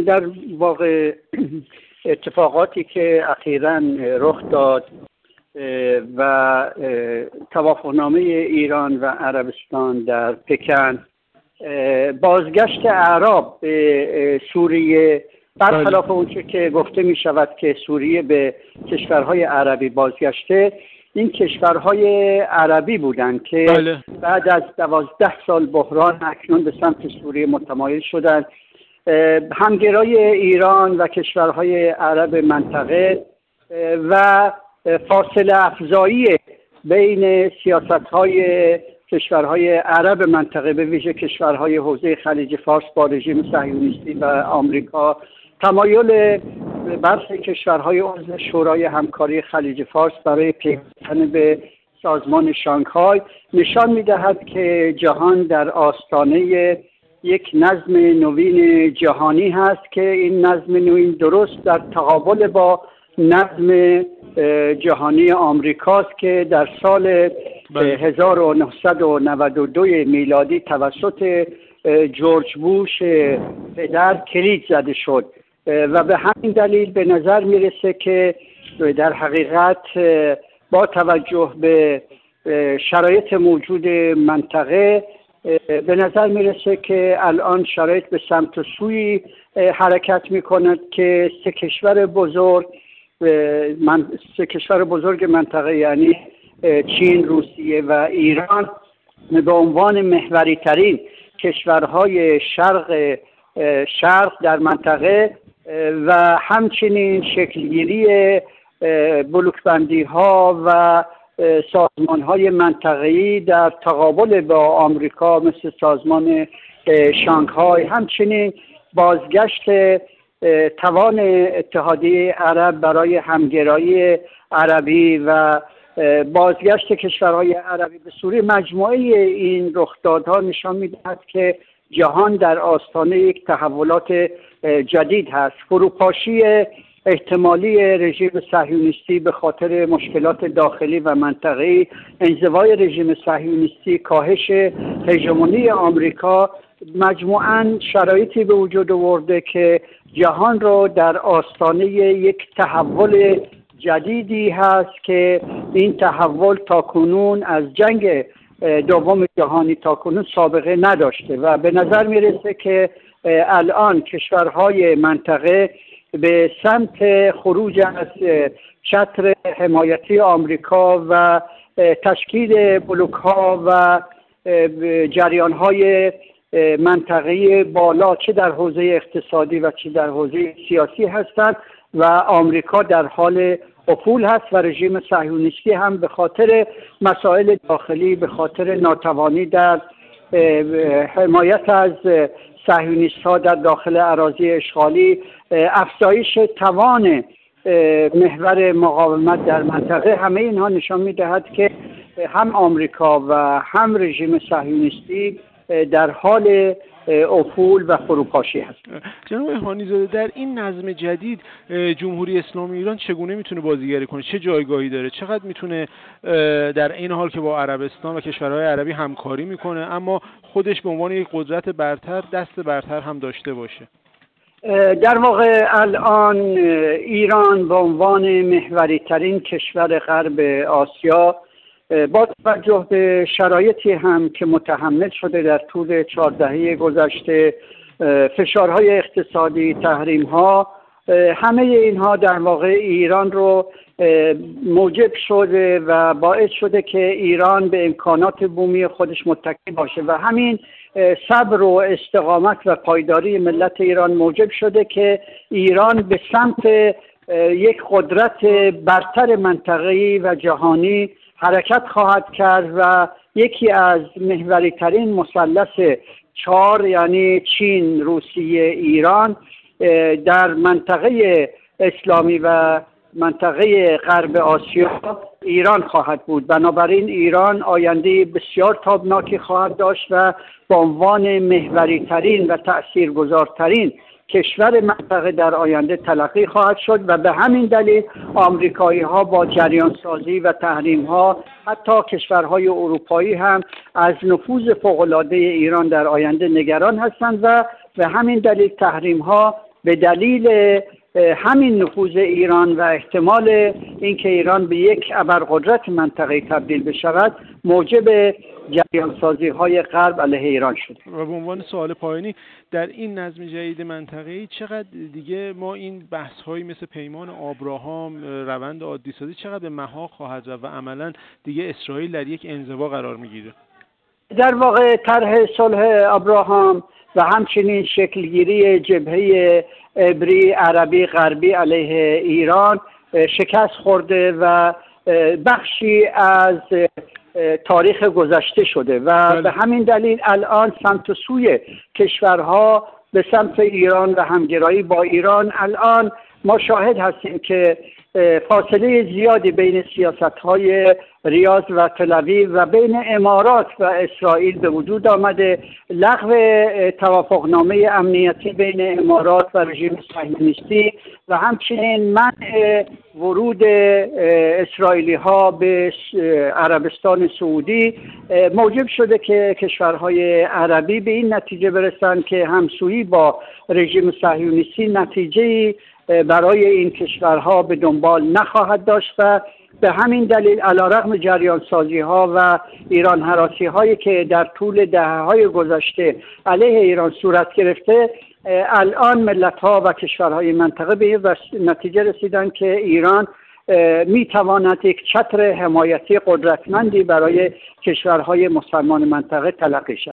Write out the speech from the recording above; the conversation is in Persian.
در واقع اتفاقاتی که اخیراً رخ داد و توافقنامه ایران و عربستان در پکن، بازگشت اعراب به سوریه، برخلاف اونچه که گفته می شود که سوریه به کشورهای عربی بازگشته، این کشورهای عربی بودند که بعد از 12 سال بحران اکنون به سمت سوریه متمایل شدند. همگرای ایران و کشورهای عرب منطقه و فاصله افزایی بین سیاست‌های کشورهای عرب منطقه، به ویژه کشورهای حوزه خلیج فارس با رژیم صهیونیستی و آمریکا، تمایل برخی کشورهای عضو شورای همکاری خلیج فارس برای پیوستن به سازمان شانگهای نشان می‌دهد که جهان در آستانه یک نظم نوین جهانی هست که این نظم نوین درست در تقابل با نظم جهانی آمریکاست که در سال 1992 میلادی توسط جورج بوش پدر کلید زده شد و به همین دلیل به نظر میرسه که در حقیقت با توجه به شرایط موجود منطقه به نظر میرسه که الان شرایط به سمت و سوی حرکت میکند که سه کشور بزرگ منطقه، یعنی چین، روسیه و ایران، به عنوان محوری ترین کشورهای شرق در منطقه و همچنین شکلگیری بلوکبندی ها و سازمان های منطقه‌ای در تقابل با آمریکا مثل سازمان شانگهای، همچنین بازگشت توان اتحادیه عرب برای همگرایی عربی و بازگشت کشورهای عربی به سوریه، مجموعه این رخدادها نشان می‌دهد که جهان در آستانه یک تحولات جدید هست. فروپاشی احتمالی رژیم صهیونیستی به خاطر مشکلات داخلی و منطقه‌ای، انزوای رژیم صهیونیستی، کاهش هژمونی آمریکا، مجموعاً شرایطی به وجود آورده که جهان رو در آستانه یک تحول جدیدی هست که این تحول تاکنون از جنگ دوم جهانی تاکنون سابقه نداشته و به نظر میرسه که الان کشورهای منطقه به سمت خروج از چتر حمایتی آمریکا و تشکیل بلوک‌ها و جریان‌های منطقه‌ای بالا، چه در حوزه اقتصادی و چه در حوزه سیاسی هستند و آمریکا در حال افول هست و رژیم صهیونیستی هم به خاطر مسائل داخلی، به خاطر ناتوانی در حمایت از صهیونیست‌ها در داخل اراضی اشغالی، افزایش توان محور مقاومت در منطقه، همه اینها نشان می‌دهد که هم آمریکا و هم رژیم صهیونیستی در حال افول و فروپاشی هست. جناب هانی‌زاده، در این نظم جدید جمهوری اسلامی ایران چگونه میتونه بازیگری کنه؟ چه جایگاهی داره؟ چقدر میتونه در این حال که با عربستان و کشورهای عربی همکاری میکنه اما خودش به عنوان یک قدرت برتر دست برتر هم داشته باشه؟ در واقع الان ایران به عنوان محوری ترین کشور غرب آسیا با توجه به شرایطی هم که متحمل شده در طول 4 دهه گذشته، فشارهای اقتصادی، تحریم‌ها، همه اینها در واقع ایران رو موجب شده و باعث شده که ایران به امکانات بومی خودش متکی باشه و همین صبر و استقامت و پایداری ملت ایران موجب شده که ایران به سمت یک قدرت برتر منطقه‌ای و جهانی حرکت خواهد کرد و یکی از محوری ترین مثلث 4 یعنی چین، روسیه، ایران در منطقه اسلامی و منطقه غرب آسیا ایران خواهد بود. بنابراین ایران آینده بسیار تابناکی خواهد داشت و به عنوان محوری ترین و تأثیرگذارترین کشور منطقه در آینده تلقی خواهد شد و به همین دلیل آمریکایی ها با جریان سازی و تحریم ها، حتی کشورهای اروپایی هم از نفوذ فوق‌العاده ایران در آینده نگران هستند و به همین دلیل تحریم ها به دلیل همین نفوذ ایران و احتمال اینکه ایران به یک ابرقدرت منطقه‌ای تبدیل بشود موجب جریان‌سازی های غرب علیه ایران شده. و به عنوان سوال پایانی، در این نظم جدید منطقه‌ای چقدر دیگه ما این بحث‌هایی مثل پیمان آبراهام، روند عادی‌سازی چقدر به محاق خواهد رفت و عملاً دیگه اسرائیل در یک انزوا قرار میگیره؟ در واقع طرح صلح آبراهام و همچنین شکلگیری جبهه عبری عربی غربی علیه ایران شکست خورده و بخشی از تاریخ گذشته شده و به همین دلیل الان سمت و سوی کشورها به سمت ایران و همگرایی با ایران الان ما شاهد هستیم که فاصله زیادی بین سیاست‌های ریاض و تل‌آویو و بین امارات و اسرائیل به وجود آمده. لغو توافقنامه امنیتی بین امارات و رژیم صهیونیستی و همچنین منع ورود اسرائیلی‌ها به عربستان سعودی موجب شده که کشورهای عربی به این نتیجه برسند که همسویی با رژیم صهیونیستی نتیجه‌ای برای این کشورها به دنبال نخواهد داشت و به همین دلیل علیرغم جریان سازی ها و ایران هراسی هایی که در طول دهه های گذشته علیه ایران صورت گرفته، الان ملت ها و کشورهای منطقه به این نتیجه رسیدن که ایران می تواند یک چتر حمایتی قدرتمندی برای کشورهای مسلمان منطقه تلقی شود.